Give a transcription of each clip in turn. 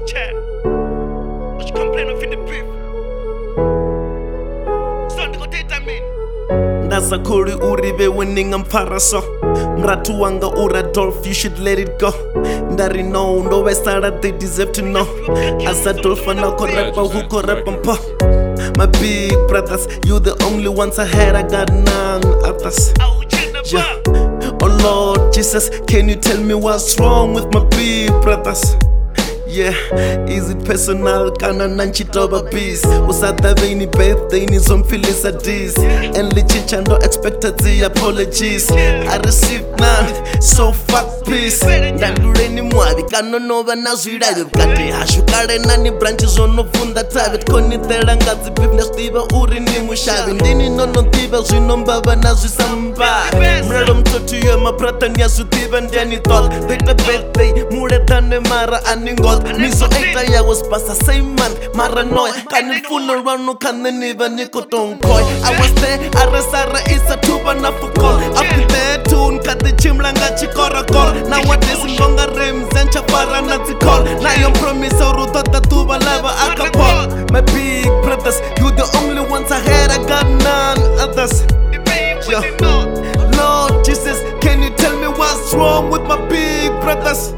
chat. But you complain of the beef. Something go take time in. Ndaza kuri uribe winning amparaso Mratu wanga Adolf, you should let it go. Ndari no, no way started, they deserve to know. As Adolf and Alco rapper, who co rap and po. My big brothers, you the only ones I had, I got none others. Yeah. Oh Lord Jesus, can you tell me what's wrong with my big brothers? Yeah, is it personal? Kana nanchitoba peace. Usada veni birthday ni zomfilisa this. And lichicha no expected the apologies. I received none, so fuck peace. Ndandure ni mwavi kano nova nazwira Kati hashukare nani branches ono funda tabit Koni tera ngazi beef nastiva uri ni mushavi Ndini nono tiva zinombava nazwisamba Mrero mtoto ya mabrata nyasutiva ndiani tol Beta birthday mure tane mara aningol Miso 8 hours past the same month Maranoia Can you fool around no can never nikoton koi I was there Arasara is a tuba na fukol Up there tune cut the chimlanga chikora call Nowadays mbonga rims and chapara nazi call Now you promise oru tota tuba leva akapol My big brothers You the only ones I had I got none others Yeah. Lord Jesus Can you tell me what's wrong with my big brothers?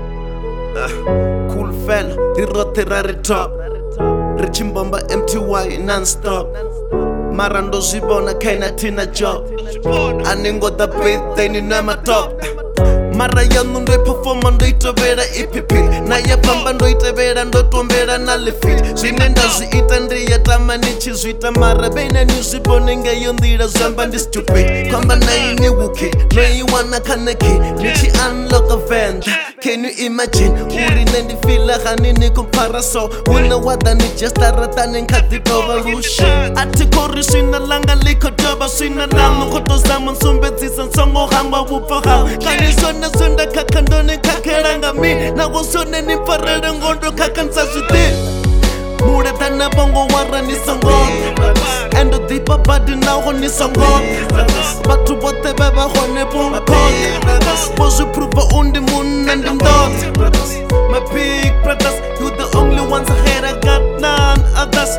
Cool fella, riroterare top Richimbomba MTY non-stop Marando zibona kaina tina job Aningo the birthday ni nama top Mara yanu ndo performa ndo itovera ipipi Na ya pamba ndo itavera ndo tombera na lifit Zwinenda zita ndiya tamani chizwita Mara beina newsibone nga yondira zamba ndi stupid Kwamba na ini wuki, no iwana kaneki Nichi unlock a vent Can you imagine? Uri nendi fila hani ni comparaso Wina wada ni just aratani nkati revolution Ati kori swina langa liko joba Swina lango koto zaman sumbetisa nsongo hangwa wupo hao Kani sona sunda kakandone kakeranga mi Na wosone ni parere ngondo kakansazuti Mure tana bongo wara ni songo Endo dipa badi na ho ni songo Batu bote beba hone pongpong Bozu pruva undi moon and them dogs My big brothers, you the only ones I had, I got none others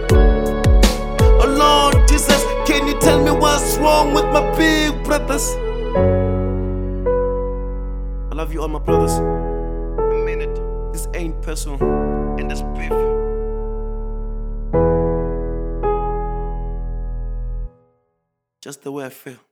Oh Lord Jesus, can you tell me what's wrong with my big brothers? I love you all my brothers. A minute. This ain't personal. And this beef. Just the way I feel.